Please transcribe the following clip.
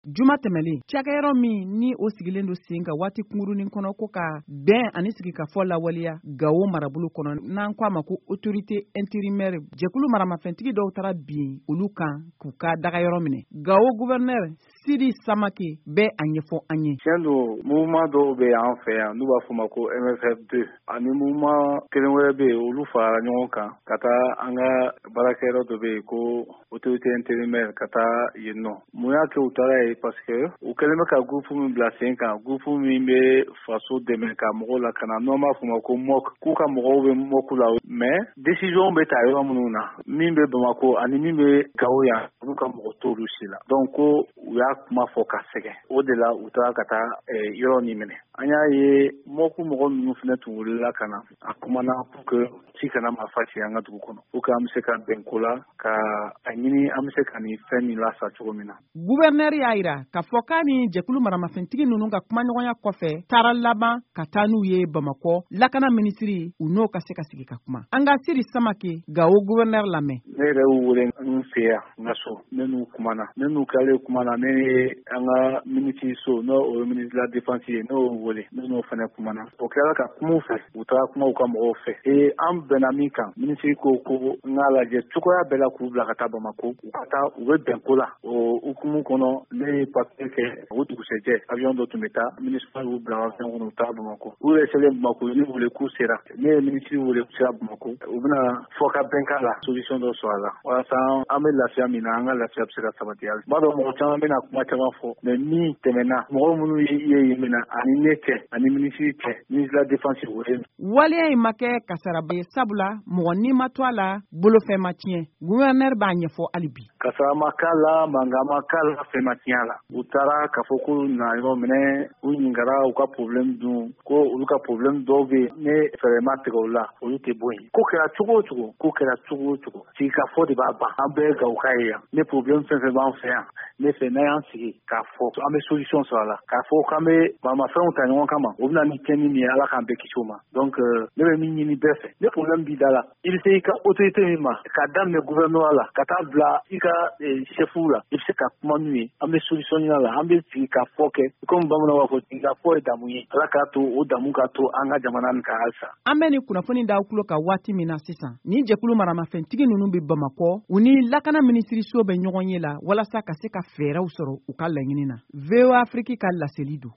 Juma tɛmɛlen cakɛyɔrɔ min ni o sigilen don sen ka waati kunkurunin kɔnɔ ko ka bɛn ani sigi ka fɔ lawaleya Gawo marabolo kɔnɔ n'an ko a ma ko autorité intérimaire jɛkulu maramafɛntigi dɔw taara bin olu kan k'u ka dagayɔrɔ minɛ. Gawo gouverneur Sidi Samake bɛ a ɲɛfɔ an ye. Tiɲɛ don mouvement dɔw bɛ an fɛ yan n'u b'a fɔ ma ko MFF2 ani mouvement kelen wɛrɛ bɛ yen olu farala ɲɔgɔn kan ka taa an ka baarakɛyɔrɔ dɔ bɛ yen ko autorité intérimaire ka taa yen nɔ. Mun y'a kɛ u taara yen parce que u kɛlen bɛ ka groupe min bila sen kan groupe min bɛ faso dɛmɛ ka mɔgɔw lakana n'o b'a fɔ ma ko MOK k'u ka mɔgɔw bɛ MOK la mais décision bɛ ta yɔrɔ minnu na min bɛ Bamako ani min bɛ Gawo yan olu ka mɔgɔ t'olu si la donc ko u y'a kuma fɔ ka sɛgɛn o de la u taara ka taa yɔrɔ nin minɛ an y'a ye MOK mɔgɔ ninnu fana tun wulila ka na a kumana pour que ci kana marifa ci an ka dugu kɔnɔ pour que an bɛ se ka bɛn ko la ka a ɲini an bɛ se ka nin fɛn min lasa cogo min na. Gouverneur y'a jira k'a fɔ k'a ni jɛkulu maramafɛntigi ninnu ka kumaɲɔgɔnya kɔfɛ taara laban ka taa n'u ye Bamakɔ lakana minisiri u n'o ka se ka sigi ka kuma. An ka Sidi Samake Gawo gouverneur lamɛn. Ne yɛrɛ y'u wele n fɛ yan n ka so ne n'u kumana ne n'u kɛlen kumana ne ye an ka minisiri so n'o o ye ministre de la défense ye ne y'o wele ne n'o fana kumana o kɛra ka kuma u fɛ u taara kuma u ka mɔgɔw fɛ an bɛnna min kan minisiri ko n k'a lajɛ cogoya bɛɛ la k'u bila ka taa Bamako u ka taa u bɛ bɛn ko la o hukumu kɔnɔ ne ye papier kɛ o dugusɛjɛ avion dɔ tun bɛ taa minisiri y'u bila avion kɔnɔ u taara Bamako u yɛrɛ selen Bamako ne wele k'u sera ne ye minisiri wele k'u sera Bamako u bɛna fɔ ka bɛn k'a la solution dɔ sɔrɔ a la walasa an bɛ lafiya min na an ka lafiya bɛ se ka sabati hali b'a dɔn mɔgɔ caman bɛna kuma caman fɔ mais min tɛmɛna mɔgɔ minnu ye yen minɛ ani ne cɛ ani minisiri cɛ ministre de la défense wele. Waleya in ma kɛ kasaraba ye sabula mɔgɔ n'i ma to a la bolofɛn ma tiɲɛ gouverneur b'a ɲɛfɔ hali bi. Kasara ma k'a la mankan ma k'a la fɛn ma tiɲɛ a la u taara k'a fɔ ko na yɔrɔ minɛ u ɲininkara u ka problème dun ko olu ka problème dɔw bɛ yen ne fɛɛrɛ ma tigɛ o la olu tɛ bɔ yen ko kɛra cogo o cogo ko kɛra cogo o cogo sigi ka fɔ de b'a ban an bɛɛ Gawuka ye yan ne problème fɛn fɛn b'an fɛ yan ne fɛ n'an y'an sigi k'a fɔ an bɛ solution sɔrɔ a la k'a fɔ k'an bɛ baramafɛnw ta ɲɔgɔn kama o bɛna ni tiɲɛni min ye ala k'an bɛɛ kisi o ma donc ne bɛ min ɲini bɛɛ fɛ ne problème b'i da la i bɛ se i ka autorité min ma k'a daminɛ gouvernement la ka taa bila i ka chef'u la i bɛ se ka kuma n'u ye an bɛ solution ɲini a la an bɛ sigi ka fɔ kɛ comme bamananw b'a fɔ sigi ka fɔ ye damu ye ala k'a to o damu ka to an ka jamana nin kan halisa. An bɛ nin kunnafoni d'aw tulo kan waati min na sisan ni jɛkulu maramafɛntigi ninnu bɛ Bamakɔ u ni lakana minisiriso bɛ ɲɔgɔn ye la walasa ka se ka fɛɛrɛw sɔrɔ u ka laɲini na. VOA Afrique ka laseli don.